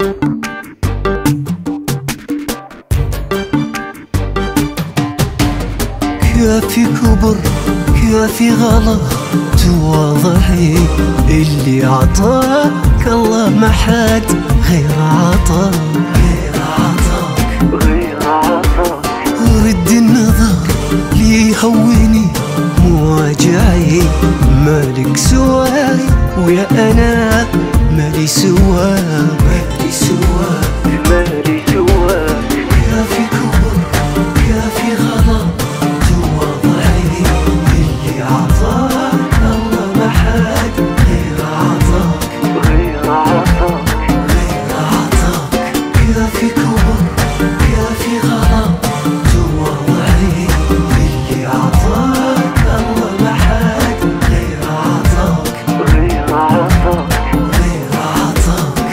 كافي كبر كافي غلط تواضعي، اللي عطاك الله ما حد غير عطاك، غير عطاك، غير عطاك. رد النظر لي هوني مواجعي، مالك سواي ويا أنا مالي سواك، مالي سواك، مالي سواك. كافي كبر كافي غلط تواضعي، اللي عطاك الله ما حد غير عطاك، غير عطاك، غير عطاك. كافي كبر كافي غلط تواضعي، اللي عطاك الله ما حد غير عطاك، غير عطاك، غير عطاك.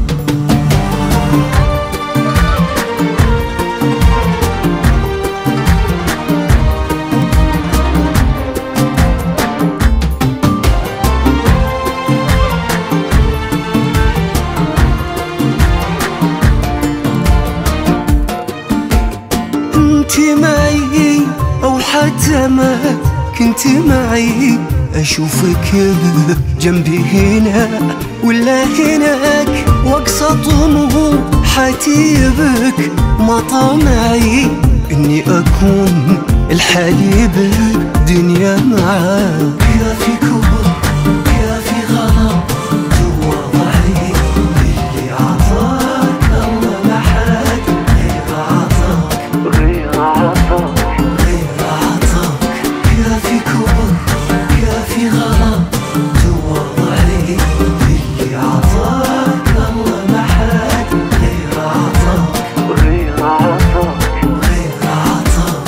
انت معي او حتى ما كنت معي، اشوفك جنبي هنا ولا هناك، واقصى طموحاتي بك ما طمعي اني اكون الحالي بالدنيا معاك. كافي كبر كافي غلط تواضعي، اللي عطاك الله ما حد غير عطاك، غير عطاك، غير عطاك. كافي كبر كافي غلط تواضعي، اللي عطاك الله ما حد غير عطاك، غير عطاك، غير عطاك.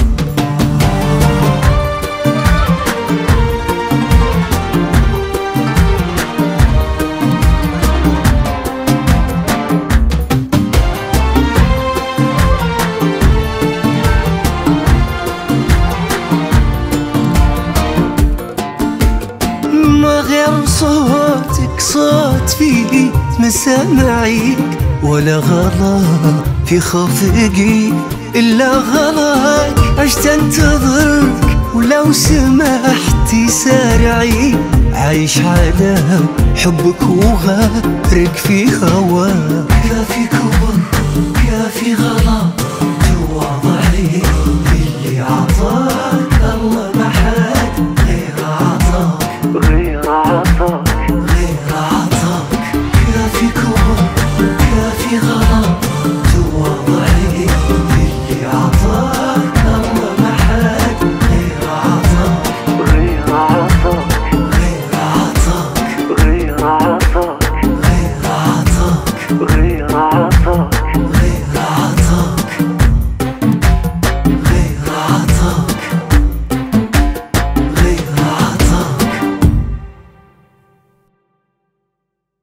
ما غير صوتك صوت في مسامعي، ولا غلا في خفقي إلا غلاك. عشت انتظرك ولو سمحتي سارعي، عايش على حبك وغارق في هواك. كافي كبر كافي غلا تواضع،